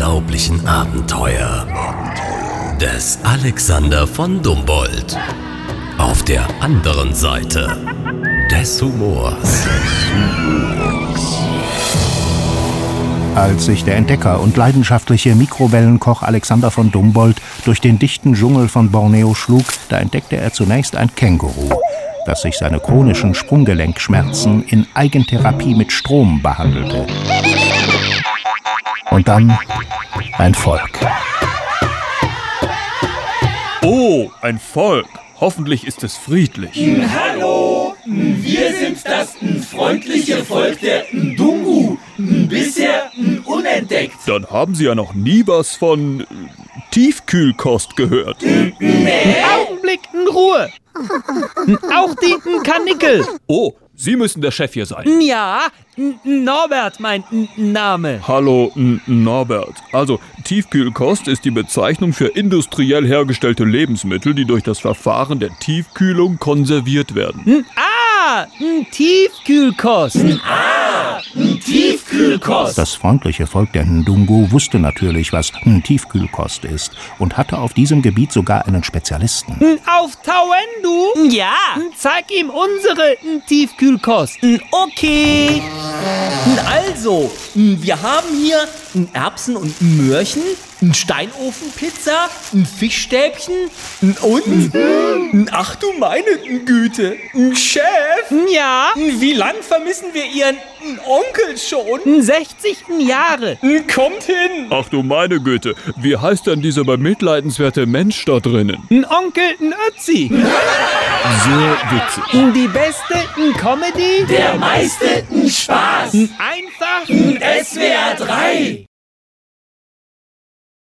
unglaublichen Abenteuer des Alexander von Humboldt. Auf der anderen Seite des Humors. Als sich der Entdecker und leidenschaftliche Mikrowellenkoch Alexander von Humboldt durch den dichten Dschungel von Borneo schlug, da entdeckte er zunächst ein Känguru, das sich seine chronischen Sprunggelenkschmerzen in Eigentherapie mit Strom behandelte. Und dann ein Volk. Oh, ein Volk. Hoffentlich ist es friedlich. Hallo, wir sind das freundliche Volk der Ndungu, bisher unentdeckt. Dann haben Sie ja noch nie was von Tiefkühlkost gehört. Augenblick, in Ruhe. Auch die Karnickel. Oh, Sie müssen der Chef hier sein. Ja, Norbert mein Name. Hallo, Norbert. Also, Tiefkühlkost ist die Bezeichnung für industriell hergestellte Lebensmittel, die durch das Verfahren der Tiefkühlung konserviert werden. Tiefkühlkost. Tiefkühlkost. Das freundliche Volk der Ndungu wusste natürlich, was Tiefkühlkost ist und hatte auf diesem Gebiet sogar einen Spezialisten. Auf Tauendu? Ja. Zeig ihm unsere Tiefkühlkost. Okay. Also, wir haben hier Erbsen und Möhrchen, Steinofenpizza, Fischstäbchen und, ach du meine Güte, Chef. Ja. Wie lang vermissen wir Ihren Onkel schon? 60 Jahre. Kommt hin. Ach du meine Güte, wie heißt denn dieser bemitleidenswerte Mensch da drinnen? Onkel Ötzi. Sehr witzig. Die beste Comedy. Der meiste Spaß. Einfach SWR 3.